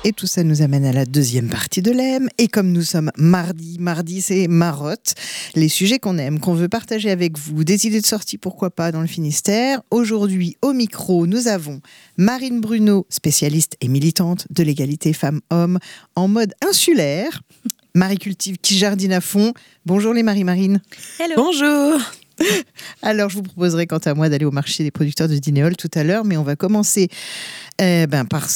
Et tout ça nous amène à la deuxième partie de l'EM. Et comme nous sommes mardi c'est Marotte. Les sujets qu'on aime, qu'on veut partager avec vous, des idées de sortie, pourquoi pas, dans le Finistère. Aujourd'hui, au micro, nous avons Marine Bruno, spécialiste et militante de l'égalité femmes-hommes en mode insulaire. Marie Cultive qui jardine à fond. Bonjour les Marie-Marine. Hello. Bonjour. Alors, je vous proposerai quant à moi d'aller au marché des producteurs de Dinéol tout à l'heure, mais on va commencer par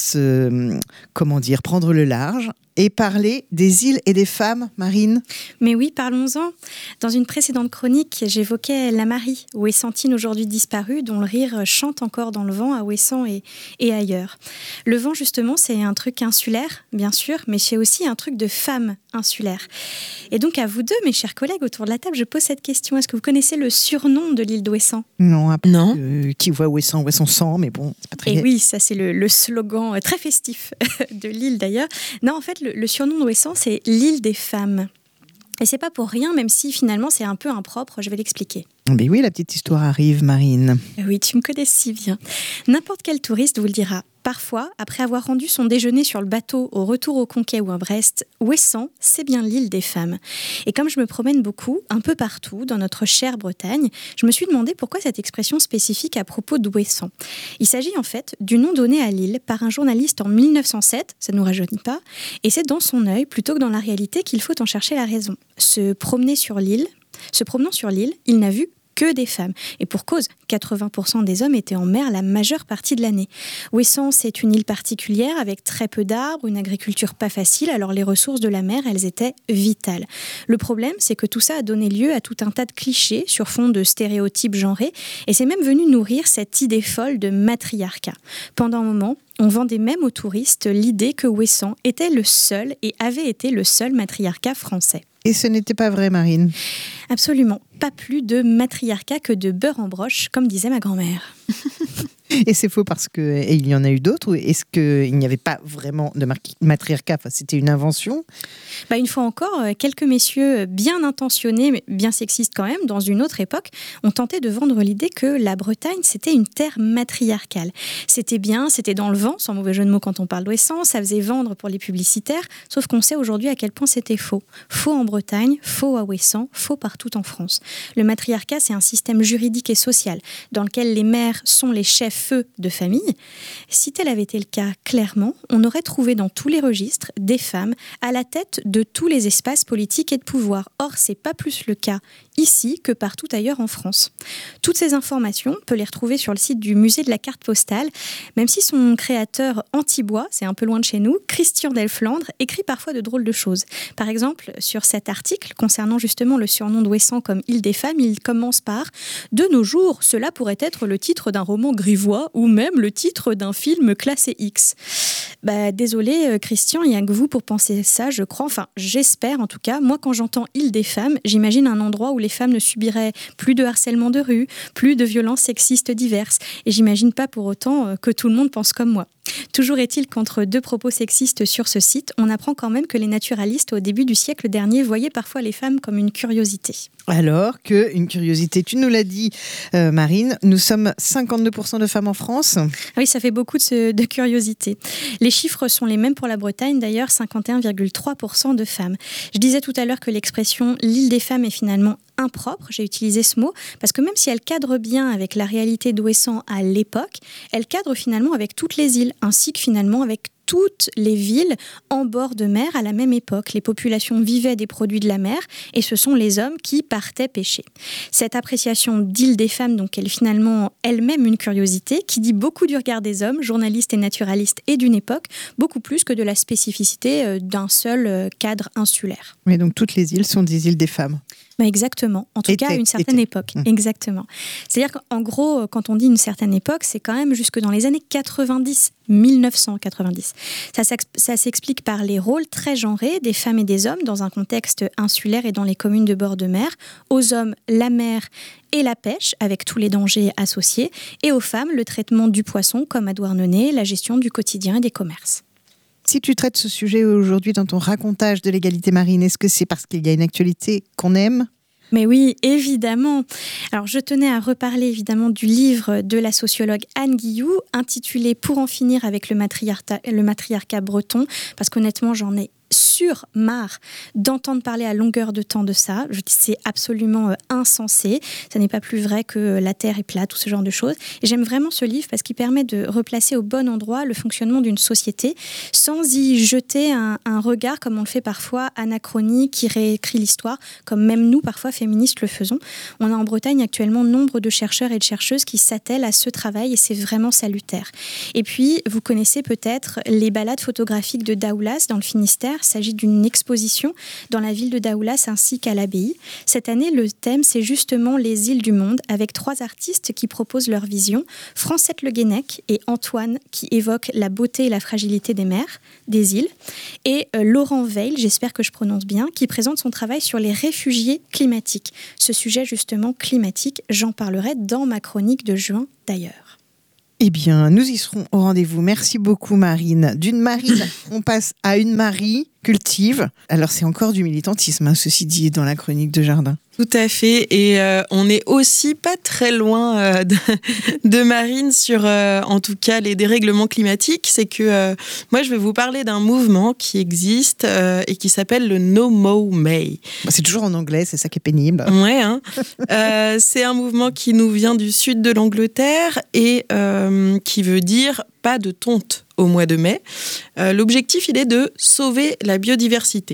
prendre le large et parler des îles et des femmes, Marine. Mais oui, parlons-en. Dans une précédente chronique, j'évoquais la Marie, Ouessantine aujourd'hui disparue, dont le rire chante encore dans le vent à Ouessant et ailleurs. Le vent, justement, c'est un truc insulaire, bien sûr, mais c'est aussi un truc de femme insulaire. Et donc, à vous deux, mes chers collègues, autour de la table, je pose cette question. Est-ce que vous connaissez le surnom de l'île d'Ouessant ? Non. Non. Qui voit Ouessant sang, mais bon, c'est pas très... Et oui, ça c'est le slogan très festif de l'île d'ailleurs. Non, en fait, le surnom d'Ouessant, c'est l'île des femmes. Et c'est pas pour rien, même si finalement c'est un peu impropre, je vais l'expliquer. Mais oui, la petite histoire arrive, Marine. Oui, tu me connais si bien. N'importe quel touriste vous le dira. Parfois, après avoir rendu son déjeuner sur le bateau au retour au Conquet ou à Brest, Ouessant, c'est bien l'île des femmes. Et comme je me promène beaucoup, un peu partout, dans notre chère Bretagne, je me suis demandé pourquoi cette expression spécifique à propos d'Ouessant. Il s'agit en fait du nom donné à l'île par un journaliste en 1907, ça ne nous rajeunit pas, et c'est dans son œil, plutôt que dans la réalité, qu'il faut en chercher la raison. Se promenant sur l'île, il n'a vu que des femmes. Et pour cause, 80% des hommes étaient en mer la majeure partie de l'année. Ouessant, c'est une île particulière avec très peu d'arbres, une agriculture pas facile, alors les ressources de la mer, elles étaient vitales. Le problème, c'est que tout ça a donné lieu à tout un tas de clichés sur fond de stéréotypes genrés, et c'est même venu nourrir cette idée folle de matriarcat. Pendant un moment, on vendait même aux touristes l'idée que Ouessant était le seul et avait été le seul matriarcat français. Et ce n'était pas vrai, Marine ? Absolument. Pas plus de matriarcat que de beurre en broche, comme disait ma grand-mère. Et c'est faux parce qu'il y en a eu d'autres, ou est-ce qu'il n'y avait pas vraiment de matriarcat, enfin, c'était une invention ? Une fois encore, quelques messieurs bien intentionnés, mais bien sexistes quand même, dans une autre époque, ont tenté de vendre l'idée que la Bretagne, c'était une terre matriarcale. C'était bien, c'était dans le vent, sans mauvais jeu de mots quand on parle d'Ouessant, ça faisait vendre pour les publicitaires, sauf qu'on sait aujourd'hui à quel point c'était faux. Faux en Bretagne, faux à Ouessant, faux partout en France. Le matriarcat, c'est un système juridique et social dans lequel les mères sont les chefs de famille. Si tel avait été le cas, clairement, on aurait trouvé dans tous les registres des femmes à la tête de tous les espaces politiques et de pouvoir. Or, c'est pas plus le cas ici que partout ailleurs en France. Toutes ces informations, on peut les retrouver sur le site du musée de la carte postale, même si son créateur Antibois, c'est un peu loin de chez nous, Christian Delflandre, écrit parfois de drôles de choses. Par exemple, sur cet article concernant justement le surnom d'Ouessant comme île des femmes, il commence par « De nos jours, cela pourrait être le titre d'un roman grivois ou même le titre d'un film classé X. » Désolé Christian, il n'y a que vous pour penser ça, je crois. Enfin, j'espère en tout cas. Moi, quand j'entends île des femmes, j'imagine un endroit où les femmes ne subiraient plus de harcèlement de rue, plus de violences sexistes diverses. Et j'imagine pas pour autant que tout le monde pense comme moi. Toujours est-il qu'entre deux propos sexistes sur ce site, on apprend quand même que les naturalistes, au début du siècle dernier, voyaient parfois les femmes comme une curiosité. Alors qu'une curiosité, tu nous l'as dit, Marine, nous sommes 52% de femmes en France. Oui, ça fait beaucoup de curiosité. Les chiffres sont les mêmes pour la Bretagne, d'ailleurs, 51,3% de femmes. Je disais tout à l'heure que l'expression « l'île des femmes » est finalement impropre, j'ai utilisé ce mot, parce que même si elle cadre bien avec la réalité d'Ouessant à l'époque, elle cadre finalement avec toutes les îles, ainsi que finalement avec toutes les villes en bord de mer à la même époque. Les populations vivaient des produits de la mer et ce sont les hommes qui partaient pêcher. Cette appréciation d'île des femmes, donc, elle est finalement elle-même une curiosité qui dit beaucoup du regard des hommes, journalistes et naturalistes et d'une époque, beaucoup plus que de la spécificité d'un seul cadre insulaire. Mais donc toutes les îles sont des îles des femmes. Exactement, en tout cas à une certaine époque. Exactement. C'est-à-dire qu'en gros, quand on dit une certaine époque, c'est quand même jusque dans les années 90, 1990. Ça s'explique par les rôles très genrés des femmes et des hommes dans un contexte insulaire et dans les communes de bord de mer. Aux hommes, la mer et la pêche, avec tous les dangers associés, et aux femmes, le traitement du poisson comme à Douarnenez, la gestion du quotidien et des commerces. Si tu traites ce sujet aujourd'hui dans ton racontage de l'égalité marine, est-ce que c'est parce qu'il y a une actualité qu'on aime ? Mais oui, évidemment. Alors, je tenais à reparler évidemment du livre de la sociologue Anne Guilloux, intitulé « Pour en finir avec le matriarcat breton », parce qu'honnêtement, j'en ai marre d'entendre parler à longueur de temps de ça. Je dis c'est absolument insensé. Ça n'est pas plus vrai que la Terre est plate ou ce genre de choses. Et j'aime vraiment ce livre parce qu'il permet de replacer au bon endroit le fonctionnement d'une société sans y jeter un regard comme on le fait parfois anachronique qui réécrit l'histoire, comme même nous parfois féministes le faisons. On a en Bretagne actuellement nombre de chercheurs et de chercheuses qui s'attellent à ce travail et c'est vraiment salutaire. Et puis vous connaissez peut-être les balades photographiques de Daoulas dans le Finistère. Il s'agit d'une exposition dans la ville de Daoulas ainsi qu'à l'abbaye. Cette année, le thème, c'est justement les îles du monde, avec 3 artistes qui proposent leur vision, Francette Le Guenec et Antoine, qui évoquent la beauté et la fragilité des mers, des îles, et Laurent Veil, j'espère que je prononce bien, qui présente son travail sur les réfugiés climatiques. Ce sujet justement climatique, j'en parlerai dans ma chronique de juin d'ailleurs. Eh bien, nous y serons au rendez-vous. Merci beaucoup, Marine. D'une Marine, on passe à une Marie cultive. Alors, c'est encore du militantisme, hein, ceci dit, dans la chronique de Jardin. Tout à fait. Et on est aussi pas très loin de Marine sur, en tout cas, les dérèglements climatiques. C'est que moi, je vais vous parler d'un mouvement qui existe et qui s'appelle le No Mow May. C'est toujours en anglais, c'est ça qui est pénible. Ouais, hein. C'est un mouvement qui nous vient du sud de l'Angleterre et qui veut dire pas de tonte au mois de mai. L'objectif, il est de sauver la biodiversité.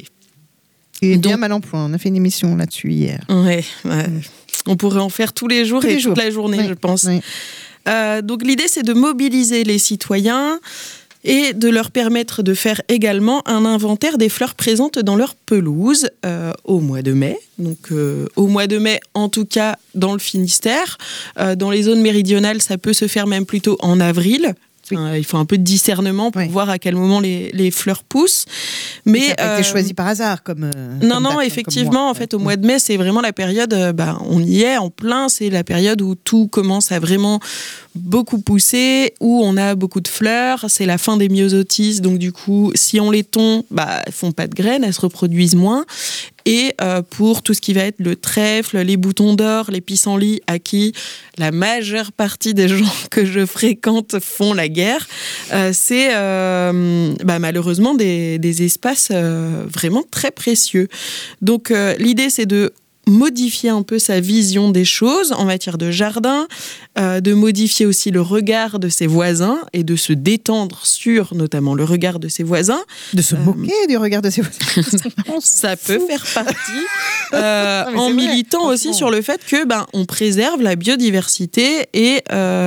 Et bien mal en point. On a fait une émission là-dessus hier. Ouais. On pourrait en faire tous les jours toute la journée, je pense. Oui. Donc l'idée, c'est de mobiliser les citoyens et de leur permettre de faire également un inventaire des fleurs présentes dans leur pelouse au mois de mai. Donc au mois de mai, en tout cas dans le Finistère. Dans les zones méridionales, ça peut se faire même plutôt en avril. Oui. Il faut un peu de discernement pour voir à quel moment les fleurs poussent. Mais ça n'a pas été choisi par hasard comme non, effectivement, en fait, au mois de mai, c'est vraiment la période, on y est en plein, c'est la période où tout commence à vraiment beaucoup pousser, où on a beaucoup de fleurs, c'est la fin des myosotis, donc du coup, si on les tond, elles font pas de graines, elles se reproduisent moins. Et pour tout ce qui va être le trèfle, les boutons d'or, les pissenlits, à qui la majeure partie des gens que je fréquente font la guerre, c'est malheureusement des espaces vraiment très précieux. Donc l'idée, c'est de modifier un peu sa vision des choses en matière de jardin, de modifier aussi le regard de ses voisins et de se détendre sur notamment le regard de ses voisins. De se moquer du regard de ses voisins. Ça peut faire partie en militant vrai, aussi sur le fait que on préserve la biodiversité et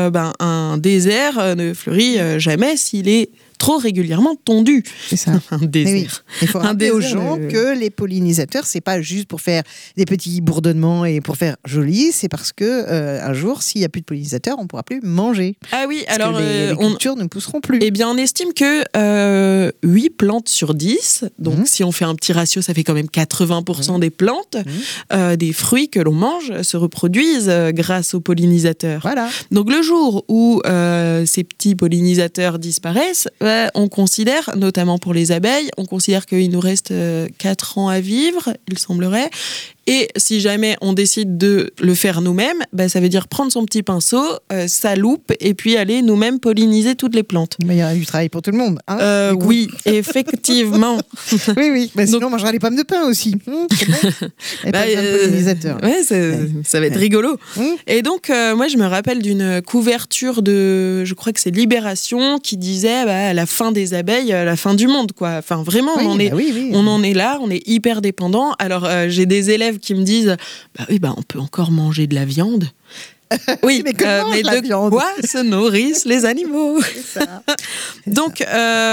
un désert ne fleurit jamais s'il est trop régulièrement tondu. C'est ça. Un désert. Oui. Il faut rappeler aux gens que les pollinisateurs, c'est pas juste pour faire des petits bourdonnements et pour faire joli, c'est parce que un jour, s'il n'y a plus de pollinisateurs, on ne pourra plus manger. Ah oui, parce alors que les cultures ne pousseront plus. Eh bien, on estime que 8 plantes sur 10, donc si on fait un petit ratio, ça fait quand même 80% des plantes, des fruits que l'on mange se reproduisent grâce aux pollinisateurs. Voilà. Donc le jour où ces petits pollinisateurs disparaissent, on considère, notamment pour les abeilles, on considère qu'il nous reste 4 ans à vivre, il semblerait. Et si jamais on décide de le faire nous-mêmes, ça veut dire prendre son petit pinceau, sa loupe, et puis aller nous-mêmes polliniser toutes les plantes. Mais il y a du travail pour tout le monde. Hein, oui, effectivement. oui. Sinon, on mangera les pommes de pin aussi. C'est bon. Et pas de pollinisateurs. Ouais, ça va être rigolo. Et donc, moi, je me rappelle d'une couverture de, je crois que c'est Libération, qui disait à la fin des abeilles, la fin du monde, quoi. Enfin, vraiment, on en est là, on est hyper dépendant. Alors, j'ai des élèves qui me disent on peut encore manger de la viande. Oui, mais de viande quoi se nourrissent les animaux? Donc,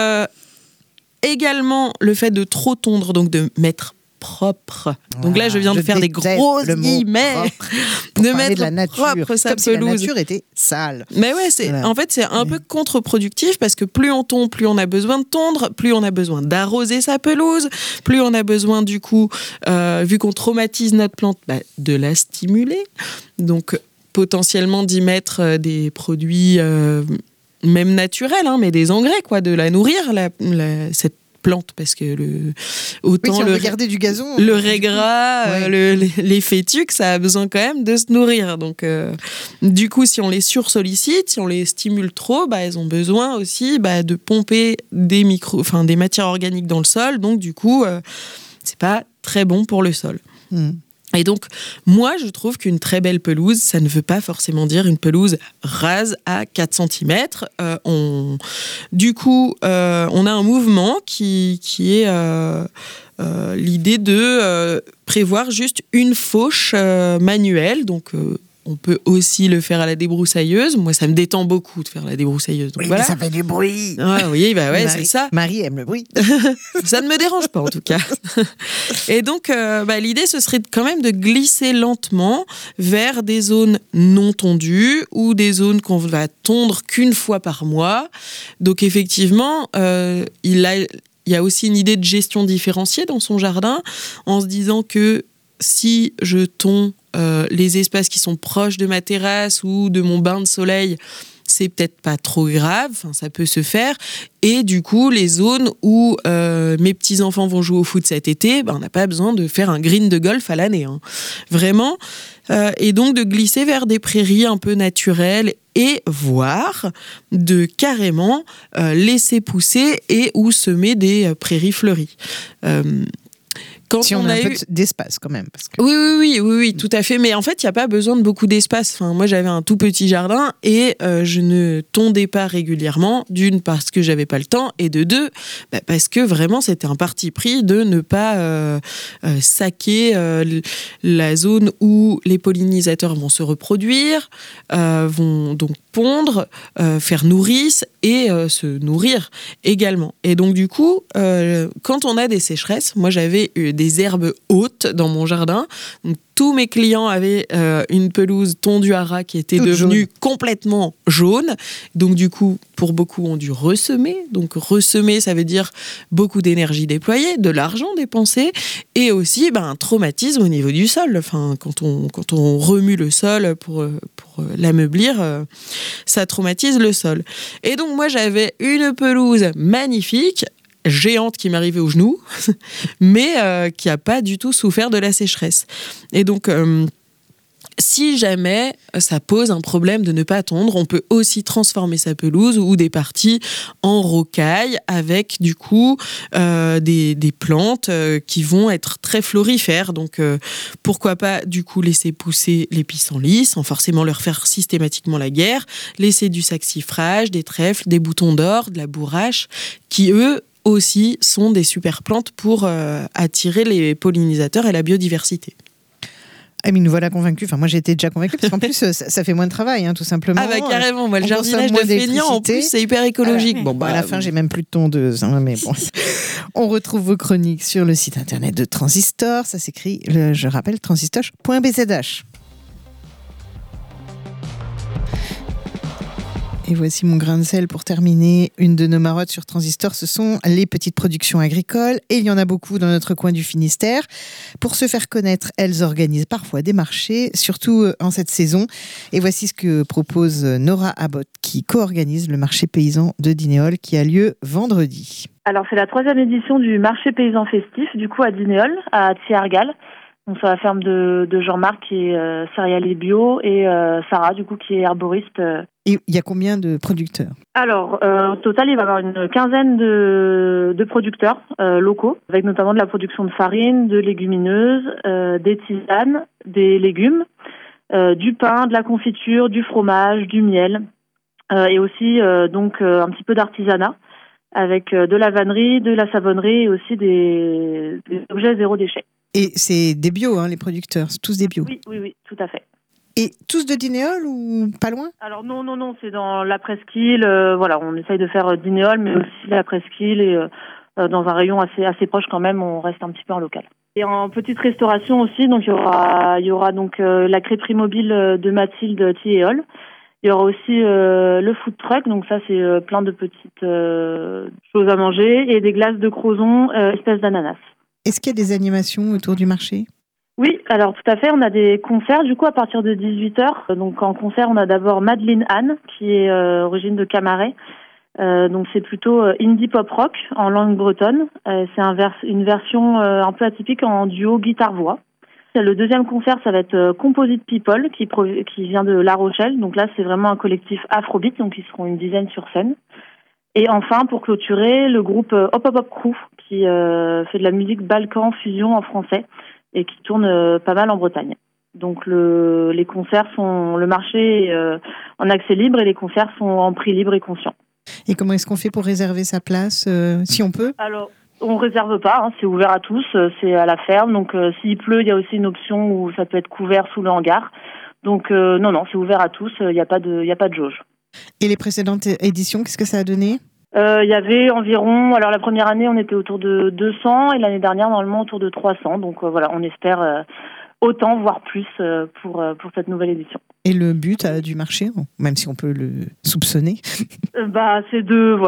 également, le fait de trop tondre, donc de mettre propre. Donc là, je viens de faire des gros guillemets. De mettre la nature propre sa comme pelouse. Si la nature était sale. Mais ouais, en fait, c'est un peu contre-productif parce que plus on tond, plus on a besoin de tondre, plus on a besoin d'arroser sa pelouse, plus on a besoin du coup, vu qu'on traumatise notre plante, de la stimuler. Donc potentiellement d'y mettre des produits même naturels, mais des engrais, quoi, de la nourrir, cette plantes, parce que autant regarder du gazon, le raiggras, les fétuques, ça a besoin quand même de se nourrir. Donc, du coup, si on les sursollicite, si on les stimule trop, elles ont besoin aussi de pomper des matières organiques dans le sol. Donc, du coup, c'est pas très bon pour le sol. Et donc, moi, je trouve qu'une très belle pelouse, ça ne veut pas forcément dire une pelouse rase à 4 cm. Du coup, on a un mouvement qui est l'idée de prévoir juste une fauche manuelle. Donc, on peut aussi le faire à la débroussailleuse. Moi, ça me détend beaucoup de faire la débroussailleuse. Donc, mais ça fait du bruit. Ah, oui, c'est ça. Marie aime le bruit. Ça ne me dérange pas, en tout cas. Et donc, l'idée, ce serait quand même de glisser lentement vers des zones non tondues ou des zones qu'on va tondre qu'une fois par mois. Donc, effectivement, il y a aussi une idée de gestion différenciée dans son jardin, en se disant que si je tonds les espaces qui sont proches de ma terrasse ou de mon bain de soleil, c'est peut-être pas trop grave, ça peut se faire. Et du coup, les zones où mes petits-enfants vont jouer au foot cet été, on n'a pas besoin de faire un green de golf à l'année. Vraiment. Et donc, de glisser vers des prairies un peu naturelles et voire de carrément laisser pousser et ou semer des prairies fleuries. Si on a un peu d'espace quand même. Parce que... Oui, tout à fait. Mais en fait, il n'y a pas besoin de beaucoup d'espace. Moi, j'avais un tout petit jardin et je ne tondais pas régulièrement. D'une, parce que j'avais pas le temps, et de deux, parce que vraiment, c'était un parti pris de ne pas saquer la zone où les pollinisateurs vont se reproduire, vont donc pondre, faire nourrice et se nourrir également. Et donc, du coup, quand on a des sécheresses, moi, j'avais des herbes hautes dans mon jardin. Donc, tous mes clients avaient une pelouse tondue à ras qui était devenue complètement jaune. Donc, du coup, pour beaucoup, ont dû ressemer. Donc, ressemer, ça veut dire beaucoup d'énergie déployée, de l'argent dépensé et aussi un traumatisme au niveau du sol. Quand on remue le sol pour l'ameublir, ça traumatise le sol. Et donc, moi, j'avais une pelouse magnifique, géante qui m'arrivait aux genoux, mais qui n'a pas du tout souffert de la sécheresse. Et donc, si jamais ça pose un problème de ne pas tondre, on peut aussi transformer sa pelouse ou des parties en rocaille avec du coup des plantes qui vont être très florifères. Donc pourquoi pas du coup laisser pousser les pissenlits sans forcément leur faire systématiquement la guerre, laisser du saxifrage, des trèfles, des boutons d'or, de la bourrache, qui eux aussi sont des super plantes pour attirer les pollinisateurs et la biodiversité. Ah, mais nous voilà convaincus. Moi, j'étais déjà convaincue parce qu'en plus, ça fait moins de travail, tout simplement. Ah carrément. Moi, le jardinage de feignant, en plus, c'est hyper écologique. À la fin, j'ai même plus de tondeuse. Mais bon. On retrouve vos chroniques sur le site internet de Transistor. Ça s'écrit, je rappelle, transistor.bzh. Et voici mon grain de sel pour terminer. Une de nos marottes sur Transistor, ce sont les petites productions agricoles. Et il y en a beaucoup dans notre coin du Finistère. Pour se faire connaître, elles organisent parfois des marchés, surtout en cette saison. Et voici ce que propose Nora Abbott, qui co-organise le marché paysan de Dinéol, qui a lieu vendredi. Alors, c'est la 3e édition du marché paysan festif, du coup, à Dinéol, à Thiers-Argal. Donc, sur la ferme de Jean-Marc, qui est céréalier bio, et Sarah, du coup, qui est herboriste. Et il y a combien de producteurs ? Alors, au total, il va y avoir une quinzaine de producteurs locaux, avec notamment de la production de farine, de légumineuses, des tisanes, des légumes, du pain, de la confiture, du fromage, du miel, et aussi donc un petit peu d'artisanat, avec de la vannerie, de la savonnerie et aussi des objets zéro déchet. Et c'est des bio, les producteurs, c'est tous des bio ? Oui, tout à fait. Et tous de Dinéol ou pas loin ? Alors non, c'est dans la presqu'île. On essaye de faire Dinéol, mais aussi la presqu'île et dans un rayon assez proche quand même, on reste un petit peu en local. Et en petite restauration aussi, donc il y aura donc la crêperie mobile de Mathilde Thiéol. Il y aura aussi le food truck, donc ça c'est plein de petites choses à manger et des glaces de Crozon, espèces d'ananas. Est-ce qu'il y a des animations autour du marché ? Oui, alors tout à fait, on a des concerts du coup à partir de 18h. Donc en concert, on a d'abord Madeleine Anne qui est origine de Camaret, Donc c'est plutôt indie pop rock en langue bretonne. C'est une version un peu atypique en duo guitare-voix. Le deuxième concert, ça va être Composite People, qui vient de La Rochelle. Donc là, c'est vraiment un collectif afrobeat, donc ils seront une dizaine sur scène. Et enfin, pour clôturer, le groupe Hop Hop Hop Crew, qui fait de la musique Balkan fusion en français et qui tourne pas mal en Bretagne. Donc les concerts le marché est en accès libre et les concerts sont en prix libre et conscient. Et comment est-ce qu'on fait pour réserver sa place, si on peut ? Alors, on réserve pas, c'est ouvert à tous, c'est à la ferme. Donc s'il pleut, il y a aussi une option où ça peut être couvert sous le hangar. Donc non, c'est ouvert à tous, il n'y a pas de jauge. Et les précédentes éditions, qu'est-ce que ça a donné ? Il y avait environ, alors la première année on était autour de 200 et l'année dernière normalement autour de 300. Donc voilà, on espère autant, voire plus pour cette nouvelle édition. Et le but du marché, même si on peut le soupçonner c'est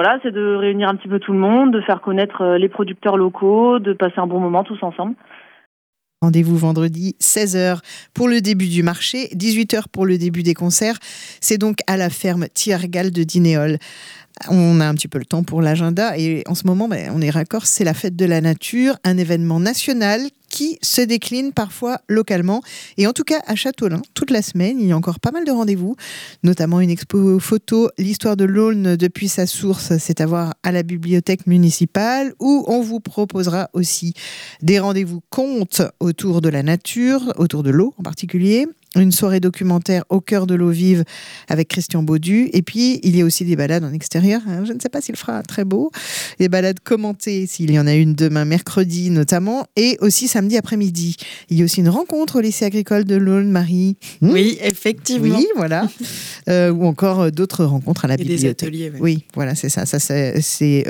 de réunir un petit peu tout le monde, de faire connaître les producteurs locaux, de passer un bon moment tous ensemble. Rendez-vous vendredi 16h pour le début du marché, 18h pour le début des concerts. C'est donc à la ferme Thiergal de Dinéol. On a un petit peu le temps pour l'agenda et en ce moment, on est raccord, c'est la fête de la nature, un événement national qui se décline parfois localement. Et en tout cas, à Châteaulin, toute la semaine, il y a encore pas mal de rendez-vous, notamment une expo photo, l'histoire de l'Aulne depuis sa source, c'est à voir à la bibliothèque municipale, où on vous proposera aussi des rendez-vous contes autour de la nature, autour de l'eau en particulier. Une soirée documentaire au cœur de l'eau vive avec Christian Baudu. Et puis, il y a aussi des balades en extérieur. Je ne sais pas s'il fera très beau. Les balades commentées, s'il y en a une demain, mercredi notamment. Et aussi samedi après-midi. Il y a aussi une rencontre au lycée agricole de l'Aulne, Marie. Oui, effectivement. Oui, voilà. Ou encore d'autres rencontres à la bibliothèque. Des ateliers, ouais. Oui, voilà, c'est ça. C'est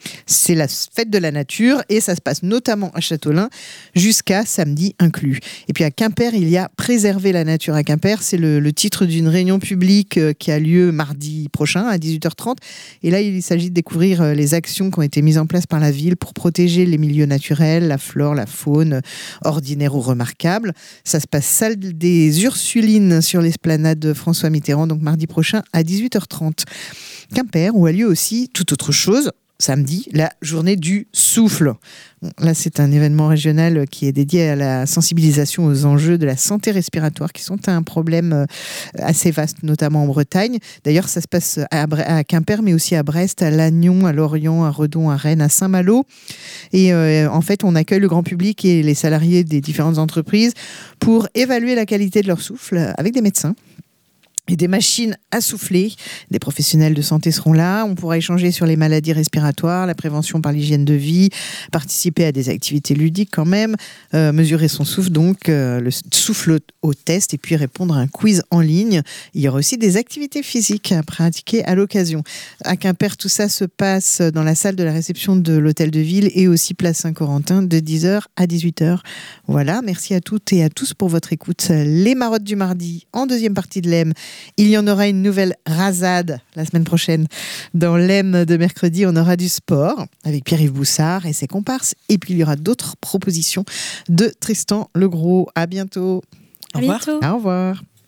la fête de la nature et ça se passe notamment à Châteaulin jusqu'à samedi inclus. Et puis à Quimper, il y a Préserver la nature à Quimper. C'est le titre d'une réunion publique qui a lieu mardi prochain à 18h30. Et là, il s'agit de découvrir les actions qui ont été mises en place par la ville pour protéger les milieux naturels, la flore, la faune, ordinaires ou remarquables. Ça se passe salle des Ursulines sur l'esplanade de François Mitterrand, donc mardi prochain à 18h30. Quimper, où a lieu aussi toute autre chose, samedi, la journée du souffle. Là, c'est un événement régional qui est dédié à la sensibilisation aux enjeux de la santé respiratoire, qui sont un problème assez vaste, notamment en Bretagne. D'ailleurs, ça se passe à Quimper, mais aussi à Brest, à Lannion, à Lorient, à Redon, à Rennes, à Saint-Malo. Et en fait, on accueille le grand public et les salariés des différentes entreprises pour évaluer la qualité de leur souffle avec des médecins et des machines à souffler. Des professionnels de santé seront là. On pourra échanger sur les maladies respiratoires, la prévention par l'hygiène de vie, participer à des activités ludiques quand même, mesurer son souffle, donc le souffle au test, et puis répondre à un quiz en ligne. Il y aura aussi des activités physiques à pratiquer à l'occasion. À Quimper, tout ça se passe dans la salle de la réception de l'hôtel de ville et aussi place Saint-Corentin de 10h à 18h. Voilà, merci à toutes et à tous pour votre écoute. Les marottes du mardi en deuxième partie de l'EM. Il y en aura une nouvelle rasade la semaine prochaine. Dans l'EM de mercredi, on aura du sport avec Pierre-Yves Boussard et ses comparses. Et puis, il y aura d'autres propositions de Tristan Legros. À bientôt. À bientôt. Au revoir.